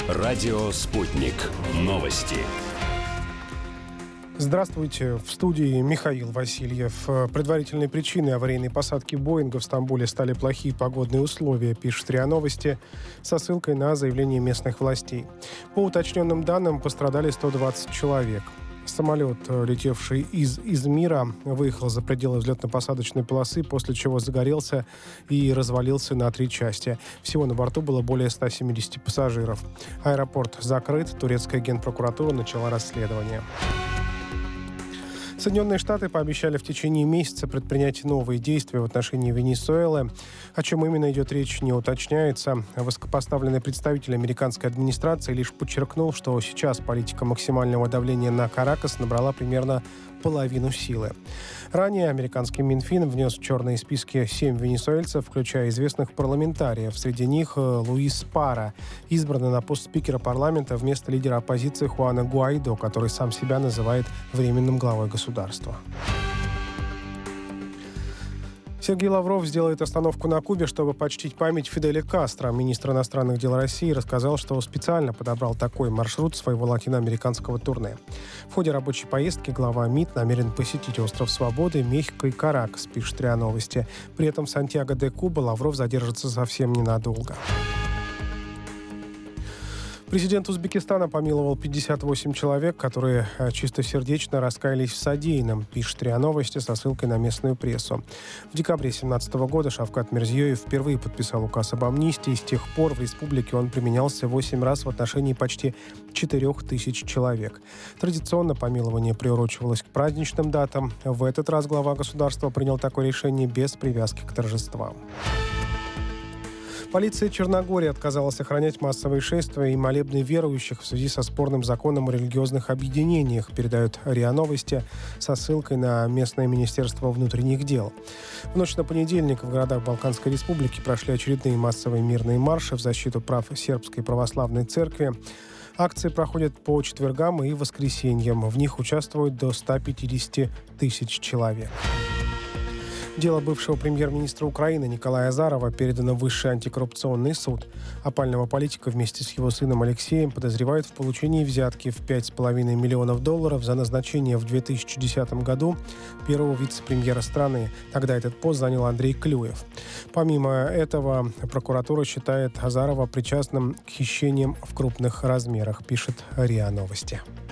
Радио «Спутник». Новости. Здравствуйте. В студии Михаил Васильев. Предварительной причиной аварийной посадки «Боинга» в Стамбуле стали плохие погодные условия, пишет РИА Новости, со ссылкой на заявление местных властей. По уточненным данным, пострадали 120 человек. Самолет, летевший из Измира, выехал за пределы взлетно-посадочной полосы, после чего загорелся и развалился на 3 части. Всего на борту было более 170 пассажиров. Аэропорт закрыт, турецкая генпрокуратура начала расследование. Соединенные Штаты пообещали в течение месяца предпринять новые действия в отношении Венесуэлы. О чем именно идет речь, не уточняется. Высокопоставленный представитель американской администрации лишь подчеркнул, что сейчас политика максимального давления на Каракас набрала примерно половину силы. Ранее американский Минфин внес в черные списки 7 венесуэльцев, включая известных парламентариев. Среди них Луис Пара, избранный на пост спикера парламента вместо лидера оппозиции Хуана Гуайдо, который сам себя называет временным главой государства. Сергей Лавров сделает остановку на Кубе, чтобы почтить память Фиделя Кастро. Министр иностранных дел России рассказал, что специально подобрал такой маршрут своего латиноамериканского турне. В ходе рабочей поездки глава МИД намерен посетить остров Свободы, Мехико и Каракас, пишет РИА Новости. При этом в Сантьяго-де-Куба Лавров задержится совсем ненадолго. Президент Узбекистана помиловал 58 человек, которые чистосердечно раскаялись в содеянном, пишет РИА Новости со ссылкой на местную прессу. В декабре 2017 года Шавкат Мирзиёев впервые подписал указ об амнистии. С тех пор в республике он применялся 8 раз в отношении почти 4000 человек. Традиционно помилование приурочивалось к праздничным датам. В этот раз глава государства принял такое решение без привязки к торжествам. Полиция Черногории отказалась охранять массовые шествия и молебны верующих в связи со спорным законом о религиозных объединениях, передают РИА Новости со ссылкой на местное Министерство внутренних дел. В ночь на понедельник в городах Балканской республики прошли очередные массовые мирные марши в защиту прав сербской православной церкви. Акции проходят по четвергам и воскресеньям. В них участвуют до 150 тысяч человек. Дело бывшего премьер-министра Украины Николая Азарова передано в Высший антикоррупционный суд. Опального политика вместе с его сыном Алексеем подозревают в получении взятки в $5,5 миллионов за назначение в 2010 году первого вице-премьера страны. Тогда этот пост занял Андрей Клюев. Помимо этого, прокуратура считает Азарова причастным к хищениям в крупных размерах, пишет РИА Новости.